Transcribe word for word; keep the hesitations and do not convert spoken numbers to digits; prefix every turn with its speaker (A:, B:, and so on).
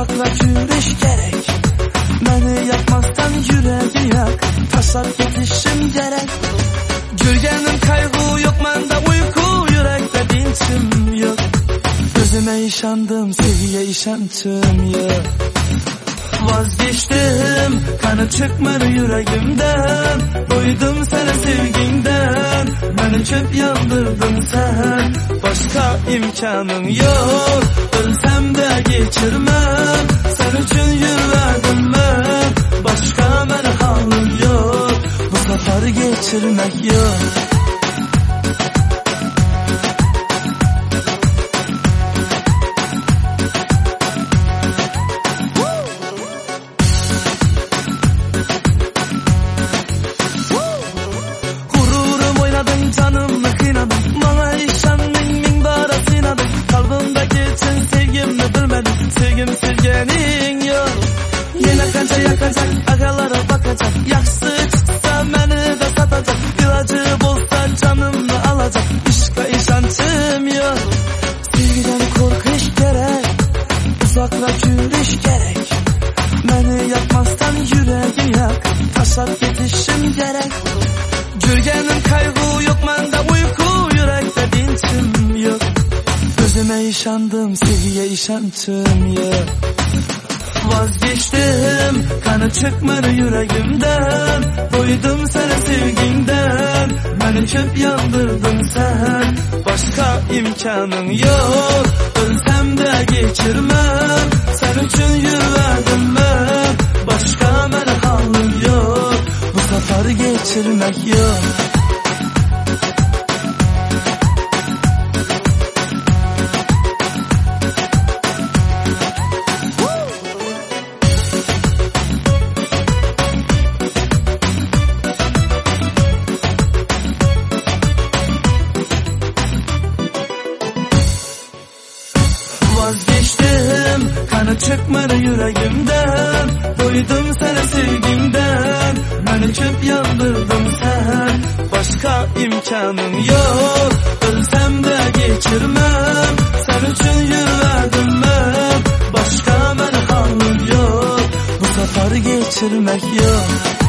A: Uzaklaşıp yürüyüş gerek. Beni yakmazsan yüreği yak. Taşap yetişim gerek. Gürgenim kaygı yok, mende uyku, yürekte dinçim yok. Gözüme işandım, sevgiye işantım yok. Vazgeçtim, kanı çıkmadı yüreğimden. Doydum sana sevginden. Beni çöp yandırdın sen. Başka imkanım yok. Ölsem de geçirmem. Sen için yürüdüm ben. Başka bana halim yok. Bu sefer geçirmek yok. Canımı kıynadın, bana işandın, min bara sıynadın. Kalbimdeki için sevgimni bilmedin, sevgim sevgenin yok. Yine kanca yakacak, agalara bakacak. Yaksı çıksa beni de satacak. İlacı bulsa canımı alacak. İşka işantım yok. Sevgiden korkuş gerek. Uzaklaş yürüyüş gerek. Beni yakmazsan yüreği yak. Taşap yetişim gerek. Gürgenim kaygı yok, mende uyku, yürekte dinçim yok. Gözüme işandım, sevgiye işantım yok. Vazgeçtim, kanı çıkmadı yüreğimden. Doydum sana sevginden. Beni çöp yandırdın sen. Başka imkanım yok. Ölsem de geçirmem. Sen için yürüdüm ben. Başka bana halim yok. Bu sefer geçirmek yok. Vazgeçtim, kanı çıkmadı yüreğimden. Doydum sana sevginden. Beni çöp yandırdın sen. Başka imkanım yok. Ölsem de geçirmem. Sen için yürüdüm ben. Başka bana halim yok. Bu sefer geçirmek yok.